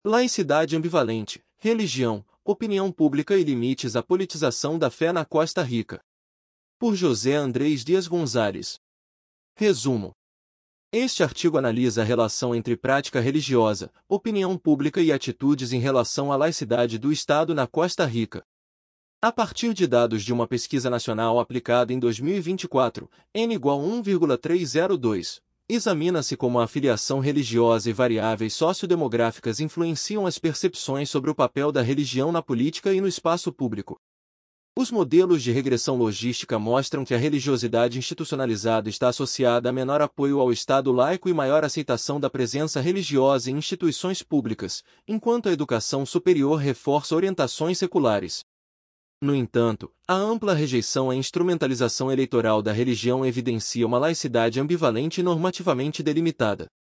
Laicidade ambivalente, religião, opinião pública e limites à politização da fé na Costa Rica. Por José Andrés Dias Gonzalez. Resumo. Este artigo analisa a relação entre prática religiosa, opinião pública e atitudes em relação à laicidade do Estado na Costa Rica. A partir de dados de uma pesquisa nacional aplicada em 2024, N igual 1,302, examina-se como a afiliação religiosa e variáveis sociodemográficas influenciam as percepções sobre o papel da religião na política e no espaço público. Os modelos de regressão logística mostram que a religiosidade institucionalizada está associada a menor apoio ao Estado laico e maior aceitação da presença religiosa em instituições públicas, enquanto a educação superior reforça orientações seculares. No entanto, a ampla rejeição à instrumentalização eleitoral da religião evidencia uma laicidade ambivalente e normativamente delimitada.